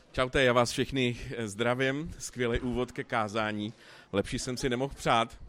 Čaute, já vás všechny zdravím, skvělý úvod ke kázání, lepší jsem si nemohl přát.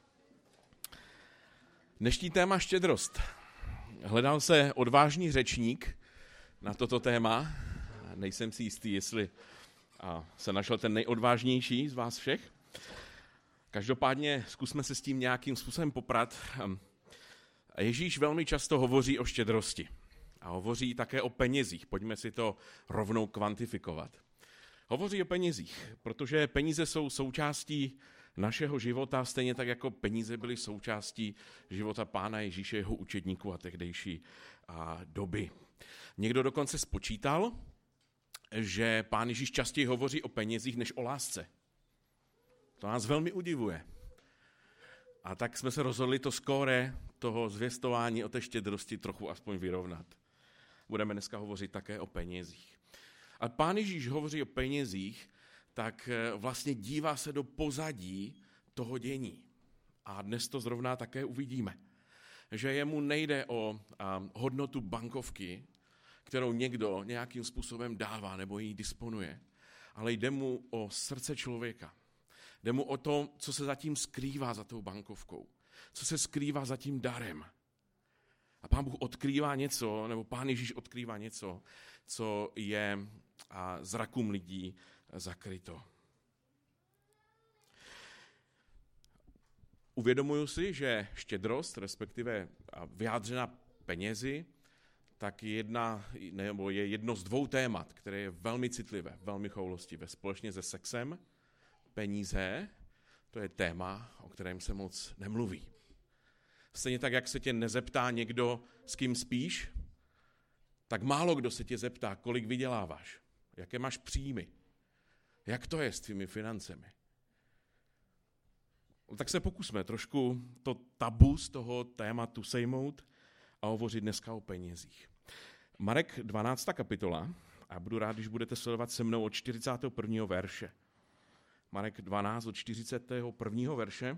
Dnešní téma štědrost. Hledal se odvážný řečník na toto téma, nejsem si jistý, jestli se našel ten nejodvážnější z vás všech. Každopádně zkusme se s tím nějakým způsobem poprat. Ježíš velmi často hovoří o štědrosti. A hovoří také o penězích. Pojďme si to rovnou kvantifikovat. Hovoří o penězích, protože peníze jsou součástí našeho života, stejně tak jako peníze byly součástí života Pána Ježíše, jeho učedníků a tehdejší doby. Někdo dokonce spočítal, že Pán Ježíš častěji hovoří o penězích než o lásce. To nás velmi udivuje. A tak jsme se rozhodli to skóre toho zvěstování o té štědrosti trochu aspoň vyrovnat. Budeme dneska hovořit také o penězích. A Pán Ježíš hovoří o penězích, tak vlastně dívá se do pozadí toho dění. A dnes to zrovna také uvidíme. Že jemu nejde o hodnotu bankovky, kterou někdo nějakým způsobem dává nebo jí disponuje, ale jde mu o srdce člověka. Jde mu o to, co se zatím skrývá za tou bankovkou, co se skrývá za tím darem. A Pán Bůh odkrývá něco, nebo Pán Ježíš odkrývá něco, co je zrakům lidí zakryto. Uvědomuji si, že štědrost, respektive vyjádřena penězi, tak je jedno z dvou témat, které je velmi citlivé, velmi choulostivé. Společně se sexem, peníze, to je téma, o kterém se moc nemluví. Stejně tak, jak se tě nezeptá někdo, s kým spíš, tak málo kdo se tě zeptá, kolik vyděláváš, jaké máš příjmy, jak to je s tvými financemi. Tak se pokusme trošku to tabu z toho tématu sejmout a hovořit dneska o penězích. Marek 12. kapitola, a budu rád, když budete sledovat se mnou od 41. verše. Marek 12 od 41. verše.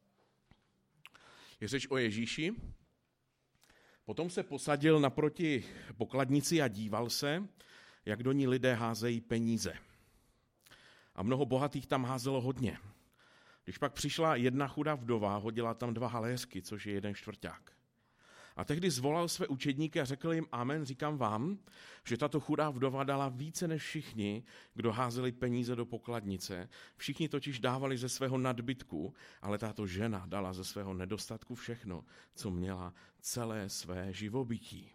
Je řeč o Ježíši. Potom se posadil naproti pokladnici a díval se, jak do ní lidé házejí peníze. A mnoho bohatých tam házelo hodně. Když pak přišla jedna chudá vdova, hodila tam 2 haléřky, což je 1 čtvrťák. A tehdy zvolal své učedníky a řekl jim: Amen, říkám vám, že tato chudá vdova dala více než všichni, kdo házeli peníze do pokladnice. Všichni totiž dávali ze svého nadbytku, ale tato žena dala ze svého nedostatku všechno, co měla, celé své živobytí.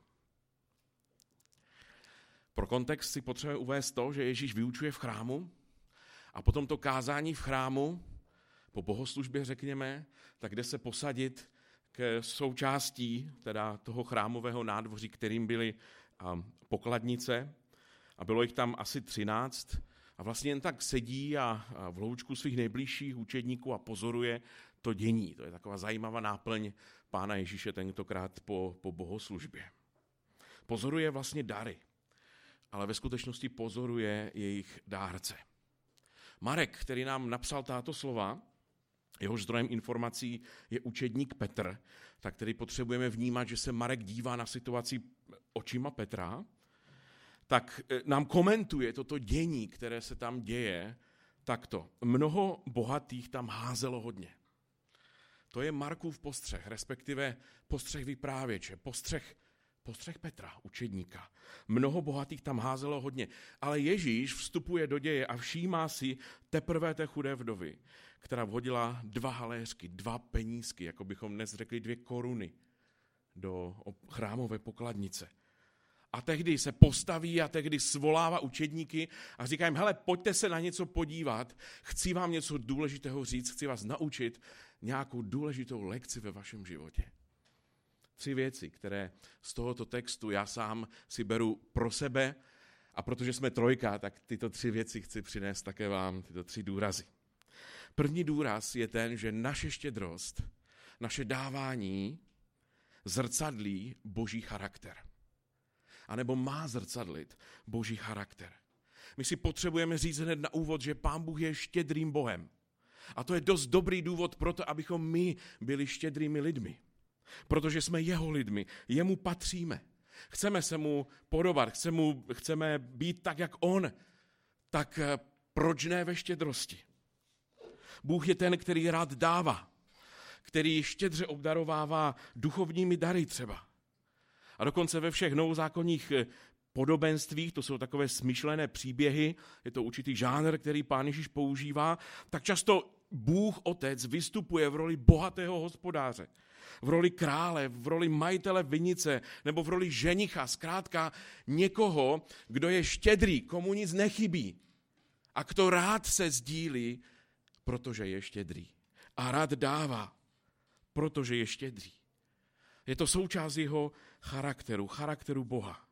Pro kontext si potřebujeme uvést to, že Ježíš vyučuje v chrámu a potom to kázání v chrámu, po bohoslužbě řekněme, tak jde se posadit k součástí teda toho chrámového nádvoří, kterým byly pokladnice, a bylo jich tam asi 13, a vlastně jen tak sedí a v hloučku svých nejbližších učedníků a pozoruje to dění. To je taková zajímavá náplň Pána Ježíše tentokrát po bohoslužbě. Pozoruje vlastně dary, ale ve skutečnosti pozoruje jejich dárce. Marek, který nám napsal tato slova, jehož zdrojem informací je učedník Petr, tak tedy potřebujeme vnímat, že se Marek dívá na situaci očima Petra, tak nám komentuje toto dění, které se tam děje, takto. Mnoho bohatých tam házelo hodně. To je Markův postřeh, respektive postřeh vyprávěče, postřeh Petra, učedníka. Mnoho bohatých tam házelo hodně, ale Ježíš vstupuje do děje a všímá si teprve té chudé vdovy, která vhodila 2 haléřky, 2 penízky, jako bychom dnes řekli 2 koruny do chrámové pokladnice. A tehdy se postaví a tehdy svolává učedníky a říká jim: hele, pojďte se na něco podívat, chci vám něco důležitého říct, chci vás naučit nějakou důležitou lekci ve vašem životě. 3 věci, které z tohoto textu já sám si beru pro sebe, a protože jsme 3, tak tyto 3 věci chci přinést také vám, tyto 3 důrazy. První důraz je ten, že naše štědrost, naše dávání zrcadlí Boží charakter. A nebo má zrcadlit Boží charakter. My si potřebujeme říct hned na úvod, že Pán Bůh je štědrým Bohem. A to je dost dobrý důvod pro to, abychom my byli štědrými lidmi. Protože jsme jeho lidmi, jemu patříme. Chceme se mu podobat, chceme být tak, jak on. tak proč ne ve štědrosti? Bůh je ten, který rád dává, který štědře obdarovává duchovními dary třeba. A dokonce ve všech novozákonních podobenstvích, to jsou takové smyšlené příběhy, je to určitý žánr, který Pán Ježíš používá, tak často Bůh Otec vystupuje v roli bohatého hospodáře, v roli krále, v roli majitele vinice nebo v roli ženicha, zkrátka někoho, kdo je štědrý, komu nic nechybí a kdo rád se sdílí, protože je štědrý a rád dává, protože je štědrý. Je to součást jeho charakteru Boha.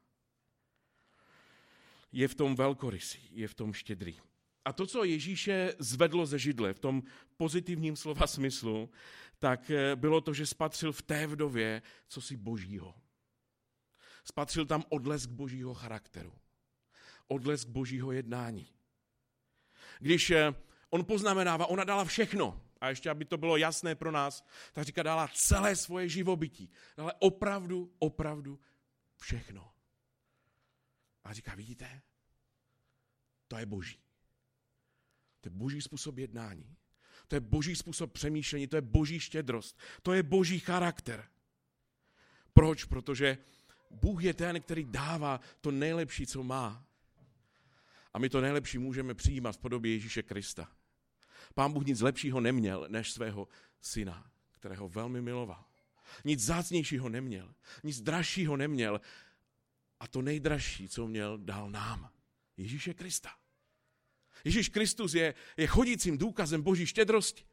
Je v tom velkorysý, je v tom štědrý. A to, co Ježíše zvedlo ze židle v tom pozitivním slova smyslu, tak bylo to, že spatřil v té vdově cosi božího. Spatřil tam odlesk božího charakteru, odlesk božího jednání. Když on poznamenává, ona dala všechno, a ještě, aby to bylo jasné pro nás, tak říká, dala celé svoje živobytí, dala opravdu všechno. A říká, vidíte, to je boží. To je boží způsob jednání. To je boží způsob přemýšlení, to je boží štědrost, to je boží charakter. Proč? Protože Bůh je ten, který dává to nejlepší, co má. A my to nejlepší můžeme přijímat v podobě Ježíše Krista. Pán Bůh nic lepšího neměl, než svého syna, kterého velmi miloval. Nic vzácnějšího neměl, nic dražšího neměl. A to nejdražší, co měl, dal nám. Ježíše Krista. Ježíš Kristus je chodícím důkazem boží štědrosti.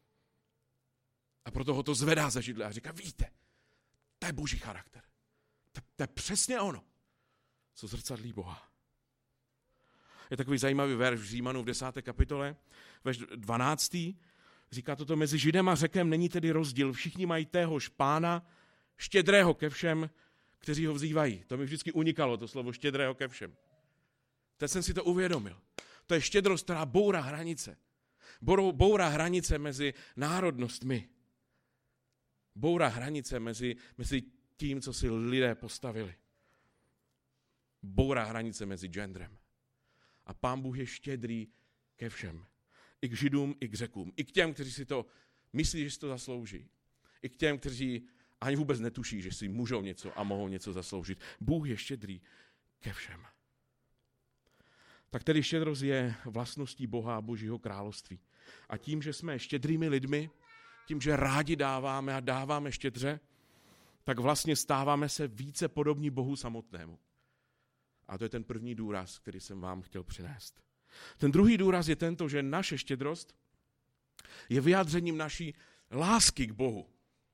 A proto ho to zvedá ze židle a říká, víte, to je boží charakter. To je přesně ono, co zrcadlí Boha. Je takový zajímavý verš v Římanů v 10. kapitole, verš 12. Říká toto, mezi Židem a Řekem není tedy rozdíl. Všichni mají téhož Pána, štědrého ke všem, kteří ho vzývají. To mi vždycky unikalo, to slovo štědrého ke všem. Teď jsem si to uvědomil. To je štědrost, která bourá hranice. Bourá hranice mezi národnostmi. Bourá hranice mezi tím, co si lidé postavili. Bourá hranice mezi genderem. A Pán Bůh je štědrý ke všem. I k Židům, i k Řekům. I k těm, kteří si to myslí, že si to zaslouží. I k těm, kteří ani vůbec netuší, že si můžou něco a mohou něco zasloužit. Bůh je štědrý ke všem. Tak tedy štědrost je vlastností Boha a Božího království. A tím, že jsme štědrými lidmi, tím, že rádi dáváme a dáváme štědře, tak vlastně stáváme se více podobní Bohu samotnému. A to je ten první důraz, který jsem vám chtěl přinést. Ten druhý důraz je tento, že naše štědrost je vyjádřením naší lásky k Bohu.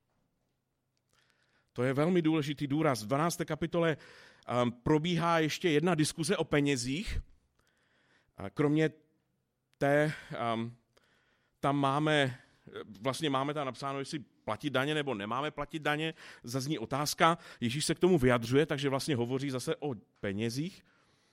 To je velmi důležitý důraz. V 12. kapitole probíhá ještě jedna diskuze o penězích. Kromě té, tam máme tam napsáno, jestli platit daně nebo nemáme platit daně. Zazní otázka, Ježíš se k tomu vyjadřuje, takže vlastně hovoří zase o penězích.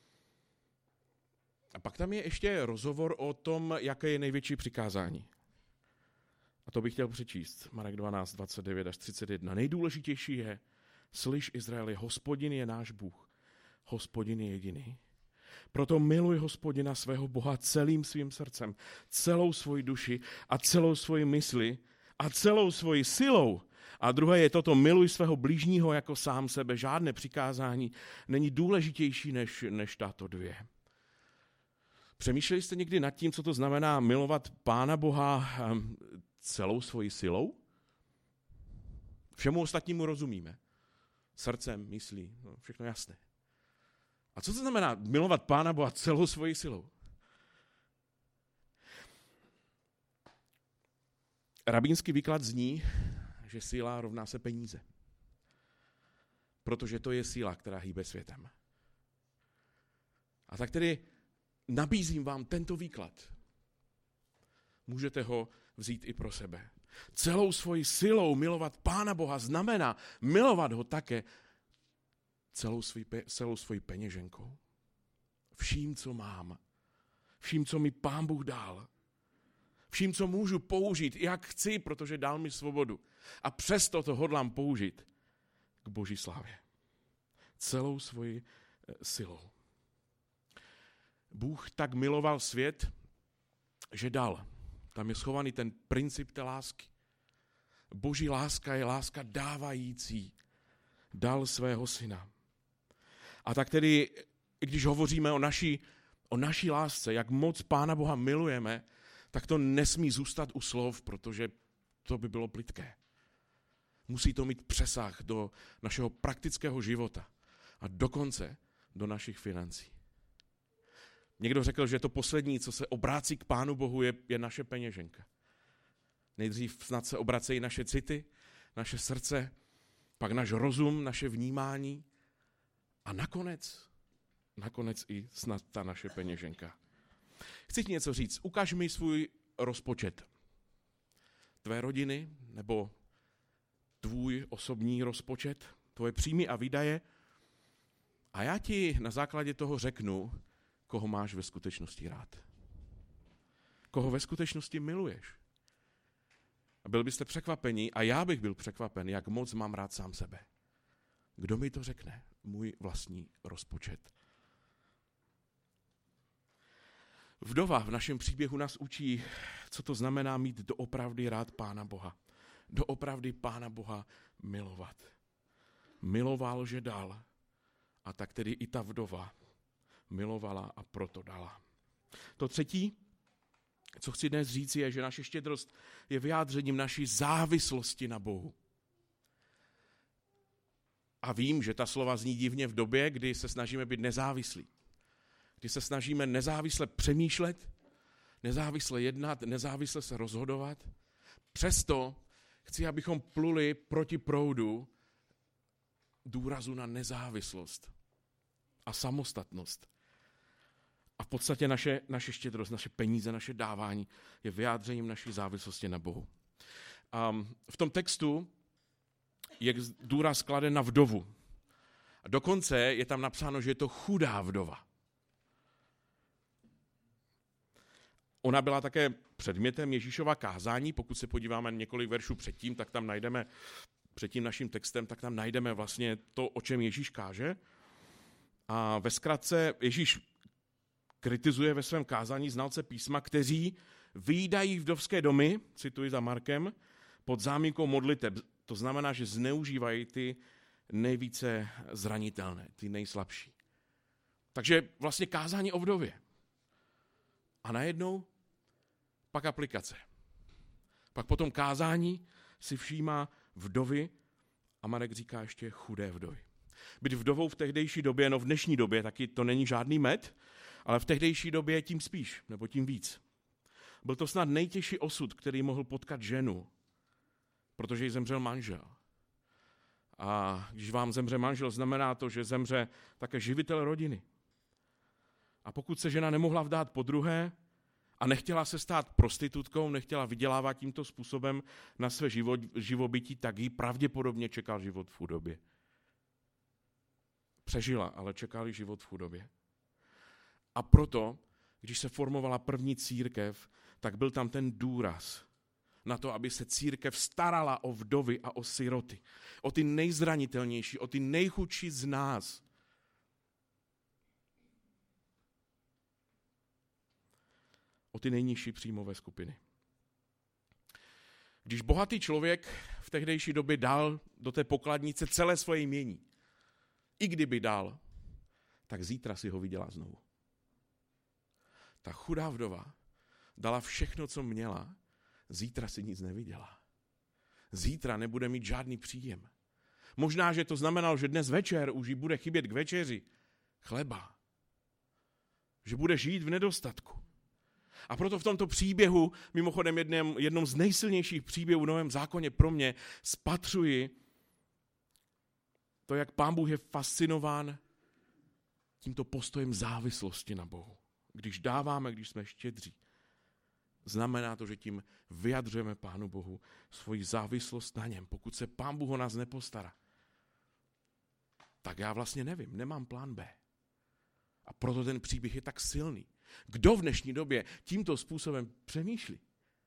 A pak tam je ještě rozhovor o tom, jaké je největší přikázání. A to bych chtěl přečíst. Marek 12, 29 až 31. Nejdůležitější je, slyš Izraeli, Hospodin je náš Bůh. Hospodin je jediný. Proto miluj Hospodina svého Boha celým svým srdcem, celou svoji duši a celou svoji mysli a celou svoji silou. A druhé je toto, miluj svého blížního jako sám sebe. Žádné přikázání není důležitější než tato dvě. Přemýšleli jste někdy nad tím, co to znamená milovat Pána Boha celou svoji silou? Všemu ostatnímu rozumíme. Srdcem, myslí, no, všechno jasné. A co to znamená milovat Pána Boha celou svoji silou? Rabínský výklad zní, že síla rovná se peníze. Protože to je síla, která hýbe světem. A tak tedy nabízím vám tento výklad. Můžete ho vzít i pro sebe. Celou svoji silou milovat Pána Boha znamená milovat ho také celou svoji peněženkou. Vším, co mám. Vším, co mi Pán Bůh dal. Vším, co můžu použít, jak chci, protože dal mi svobodu. A přesto to hodlám použít k Boží slávě. Celou svoji silou. Bůh tak miloval svět, že dal. Tam je schovaný ten princip té lásky. Boží láska je láska dávající. Dal svého syna. A tak tedy, když hovoříme o naší lásce, jak moc Pána Boha milujeme, tak to nesmí zůstat u slov, protože to by bylo plytké. Musí to mít přesah do našeho praktického života a dokonce do našich financí. Někdo řekl, že to poslední, co se obrácí k Pánu Bohu, je naše peněženka. Nejdřív snad se obracejí naše city, naše srdce, pak náš rozum, naše vnímání a nakonec i snad ta naše peněženka. Chci ti něco říct. Ukaž mi svůj rozpočet. Tvé rodiny nebo tvůj osobní rozpočet, tvoje příjmy a výdaje a já ti na základě toho řeknu, koho máš ve skutečnosti rád. Koho ve skutečnosti miluješ. A byl byste překvapeni, a já bych byl překvapen, jak moc mám rád sám sebe. Kdo mi to řekne? Můj vlastní rozpočet. Vdova v našem příběhu nás učí, co to znamená mít doopravdy rád Pána Boha. Doopravdy Pána Boha milovat. Miloval, že dal. A tak tedy i ta vdova milovala a proto dala. To třetí, co chci dnes říct, je, že naše štědrost je vyjádřením naší závislosti na Bohu. A vím, že ta slova zní divně v době, kdy se snažíme být nezávislí. Kdy se snažíme nezávisle přemýšlet, nezávisle jednat, nezávisle se rozhodovat. Přesto chci, abychom pluli proti proudu důrazu na nezávislost a samostatnost. A v podstatě naše štědrost, naše peníze, naše dávání je vyjádřením naší závislosti na Bohu. A v tom textu je důraz kladen na vdovu. A dokonce je tam napsáno, že je to chudá vdova. Ona byla také předmětem Ježíšova kázání. Pokud se podíváme několik veršů předtím, tak tam najdeme, před tím naším textem, tak tam najdeme vlastně to, o čem Ježíš káže. A ve zkratce Ježíš kritizuje ve svém kázání znalce písma, kteří vyjídají vdovské domy, cituji za Markem, pod záminkou modliteb. To znamená, že zneužívají ty nejvíce zranitelné, ty nejslabší. Takže vlastně kázání o vdově. A najednou pak aplikace. Pak potom kázání si všímá vdovy a Marek říká ještě chudé vdovy. Být vdovou v tehdejší době, no v dnešní době taky to není žádný med, ale v tehdejší době tím spíš, nebo tím víc. Byl to snad nejtěžší osud, který mohl potkat ženu, protože jí zemřel manžel. A když vám zemře manžel, znamená to, že zemře také živitel rodiny. A pokud se žena nemohla vdát podruhé a nechtěla se stát prostitutkou, nechtěla vydělávat tímto způsobem na své živobytí, tak jí pravděpodobně čekal život v chudobě. Přežila, ale čekal jí život v chudobě. A proto, když se formovala první církev, tak byl tam ten důraz na to, aby se církev starala o vdovy a o siroty. O ty nejzranitelnější, o ty nejchudší z nás. O ty nejnižší příjmové skupiny. Když bohatý člověk v tehdejší době dal do té pokladnice celé svoje jmění, i kdyby dal, tak zítra si ho vydělá znovu. Ta chudá vdova dala všechno, co měla, zítra si nic nevydělá. Zítra nebude mít žádný příjem. Možná, že to znamenalo, že dnes večer už jí bude chybět k večeři chleba. Že bude žít v nedostatku. A proto v tomto příběhu, mimochodem jednom z nejsilnějších příběhů v Novém zákoně pro mě, spatřuji to, jak Pán Bůh je fascinován tímto postojem závislosti na Bohu. Když dáváme, když jsme štědří, znamená to, že tím vyjadřujeme Pánu Bohu svoji závislost na něm. Pokud se Pán Bůh o nás nepostará, tak já vlastně nevím, nemám plán B. A proto ten příběh je tak silný. Kdo v dnešní době tímto způsobem přemýšlí?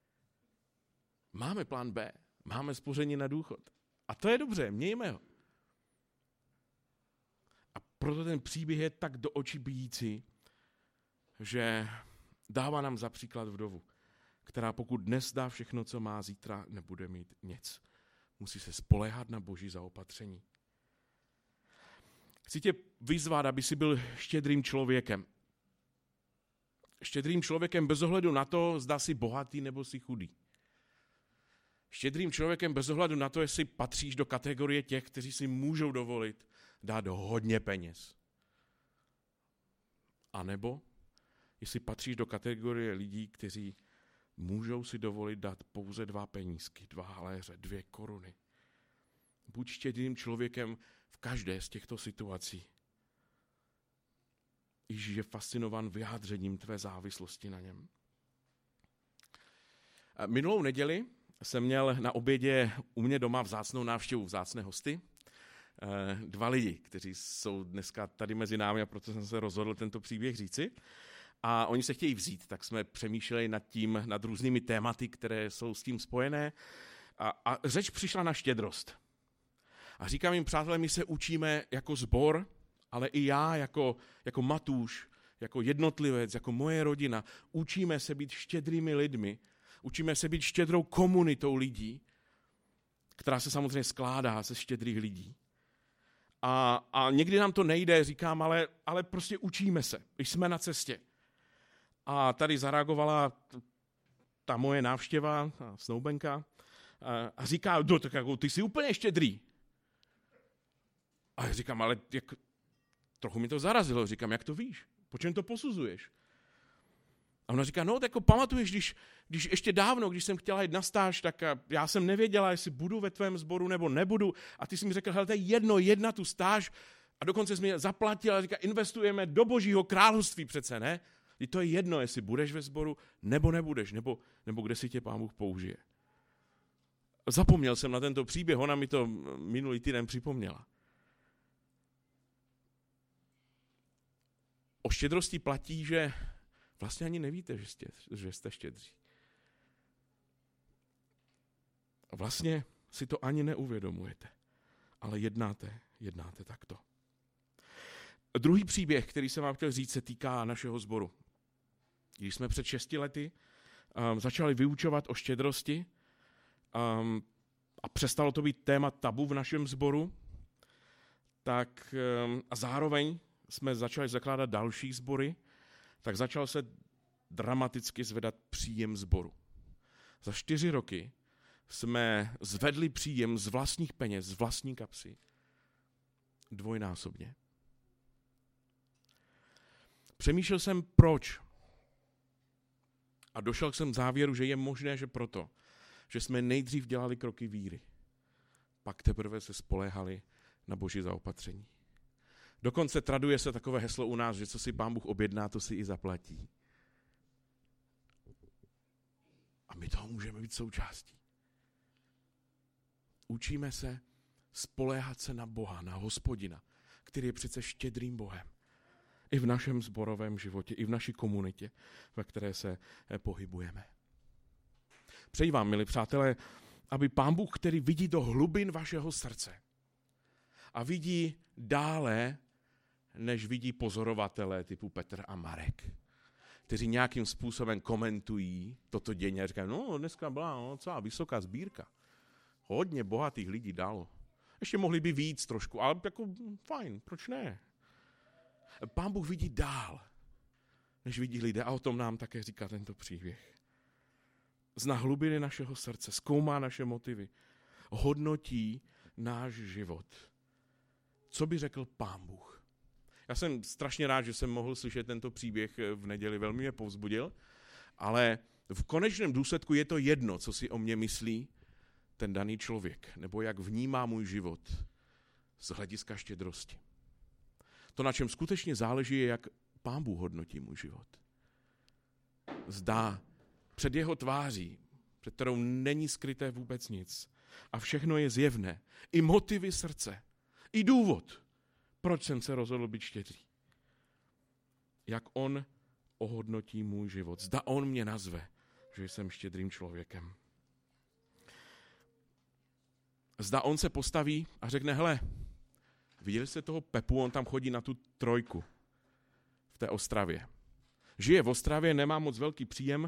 Máme plán B, máme spoření na důchod. A to je dobře, mějme ho. A proto ten příběh je tak do očí bijící, že dává nám za příklad vdovu, která pokud dnes dá všechno, co má, zítra nebude mít nic. Musí se spoléhat na Boží zaopatření. Chci tě vyzvat, aby si byl štědrým člověkem. Štědrým člověkem bez ohledu na to, zda jsi bohatý nebo jsi chudý. Štědrým člověkem bez ohledu na to, jestli patříš do kategorie těch, kteří si můžou dovolit dát hodně peněz. A nebo jestli patříš do kategorie lidí, kteří můžou si dovolit dát pouze 2 penízky, 2 haléře, 2 koruny. Buď štědrým člověkem v každé z těchto situací. Ježíš je fascinovan vyjádřením tvé závislosti na něm. Minulou neděli jsem měl na obědě u mě doma vzácnou návštěvu, vzácné hosty. 2 lidi, kteří jsou dneska tady mezi námi, a proto jsem se rozhodl tento příběh říci. A oni se chtějí vzít, tak jsme přemýšleli nad různými tématy, které jsou s tím spojené. A řeč přišla na štědrost. A říkám jim, přátelé, my se učíme jako sbor, ale i já jako Matúš, jako jednotlivec, jako moje rodina, učíme se být štědrými lidmi, učíme se být štědrou komunitou lidí, která se samozřejmě skládá ze štědrých lidí. A někdy nám to nejde, říkám, ale prostě učíme se, jsme na cestě. A tady zareagovala ta moje návštěva, ta snoubenka, a říká, tak jako, ty jsi úplně štědrý. A já říkám, ale trochu mi to zarazilo, říkám, jak to víš? Po čem to posuzuješ? A ona říká, tak jako pamatuješ, když ještě dávno, když jsem chtěla jít na stáž, tak já jsem nevěděla, jestli budu ve tvém sboru nebo nebudu. A ty jsi mi řekl, hele, to je jedna tu stáž. A dokonce jsi mi zaplatila, říká, investujeme do Božího království přece, ne? I to je jedno, jestli budeš ve sboru nebo nebudeš, nebo kde si tě Pán Bůh použije. Zapomněl jsem na tento příběh, ona mi to minulý týden připomněla. O štědrosti platí, že vlastně ani nevíte, že jste štědří. Vlastně si to ani neuvědomujete, ale jednáte takto. Druhý příběh, který jsem vám chtěl říct, se týká našeho sboru. Když jsme před 6 lety začali vyučovat o štědrosti a přestalo to být téma tabu v našem sboru, tak a zároveň jsme začali zakládat další sbory, tak začal se dramaticky zvedat příjem sboru. Za 4 roky jsme zvedli příjem z vlastních peněz, z vlastní kapsy, 2násobně. Přemýšlel jsem, proč. A došel jsem k závěru, že je možné, že proto, že jsme nejdřív dělali kroky víry, pak teprve se spoléhali na Boží zaopatření. Dokonce traduje se takové heslo u nás, že co si Pán Bůh objedná, to si i zaplatí. A my toho můžeme být součástí. Učíme se spoléhat se na Boha, na Hospodina, který je přece štědrým Bohem. I v našem sborovém životě, i v naší komunitě, ve které se pohybujeme. Přeji vám, milí přátelé, aby Pán Bůh, který vidí do hlubin vašeho srdce a vidí dále, než vidí pozorovatelé typu Petr a Marek, kteří nějakým způsobem komentují toto dění a říkají, dneska byla docela vysoká sbírka. Hodně bohatých lidí dalo. Ještě mohli by víc trošku, ale jako fajn, proč ne? Pán Bůh vidí dál, než vidí lidé, a o tom nám také říká tento příběh. Zná hlubiny našeho srdce, zkoumá naše motivy, hodnotí náš život. Co by řekl Pán Bůh? Já jsem strašně rád, že jsem mohl slyšet tento příběh v neděli, velmi mě povzbudil, ale v konečném důsledku je to jedno, co si o mě myslí ten daný člověk, nebo jak vnímá můj život z hlediska štědrosti. To, na čem skutečně záleží, je, jak Pán Bůh hodnotí můj život. Zdá před jeho tváří, před kterou není skryté vůbec nic. A všechno je zjevné. I motivy srdce. I důvod, proč jsem se rozhodl být štědrý. Jak on ohodnotí můj život. Zda on mě nazve, že jsem štědrým člověkem. Zda on se postaví a řekne, hele, viděli jste toho Pepu, on tam chodí na tu 3 v té Ostravě. žije v Ostravě, nemá moc velký příjem,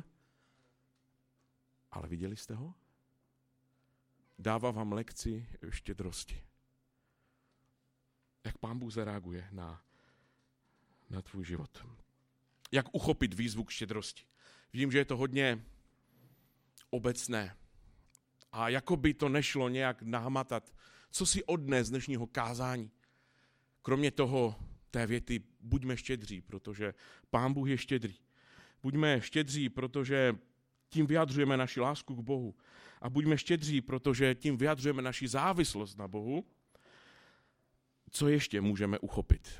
ale viděli jste ho? Dává vám lekci štědrosti. Jak Pán Bůh zareaguje na tvůj život. Jak uchopit výzvu k štědrosti. Vidím, že je to hodně obecné. A jako by to nešlo nějak nahmatat. Co si odnes z dnešního kázání? Kromě toho, té věty, buďme štědří, protože Pán Bůh je štědrý. Buďme štědří, protože tím vyjadřujeme naši lásku k Bohu. A buďme štědří, protože tím vyjadřujeme naši závislost na Bohu. Co ještě můžeme uchopit?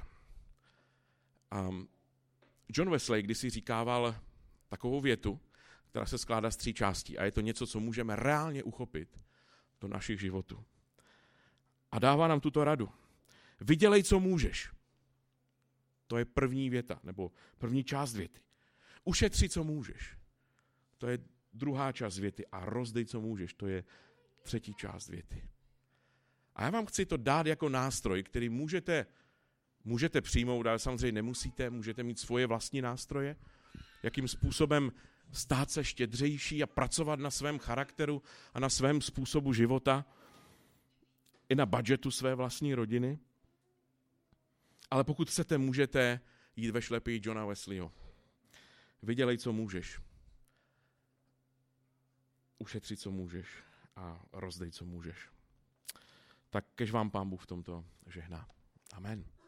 John Wesley kdysi říkával takovou větu, která se skládá z 3 částí a je to něco, co můžeme reálně uchopit do našich životů. A dává nám tuto radu. Vydělej, co můžeš. To je první věta, nebo první část věty. Ušetři, co můžeš. To je druhá část věty. A rozdej, co můžeš. To je třetí část věty. A já vám chci to dát jako nástroj, který můžete přijmout, ale samozřejmě nemusíte, můžete mít svoje vlastní nástroje, jakým způsobem stát se štědřejší a pracovat na svém charakteru a na svém způsobu života, i na budžetu své vlastní rodiny. Ale pokud chcete, můžete jít ve šlepí Johna Wesleyho. Vydělej, co můžeš. Ušetři, co můžeš. A rozdej, co můžeš. Tak kež vám Pán Bůh v tomto žehná. Amen.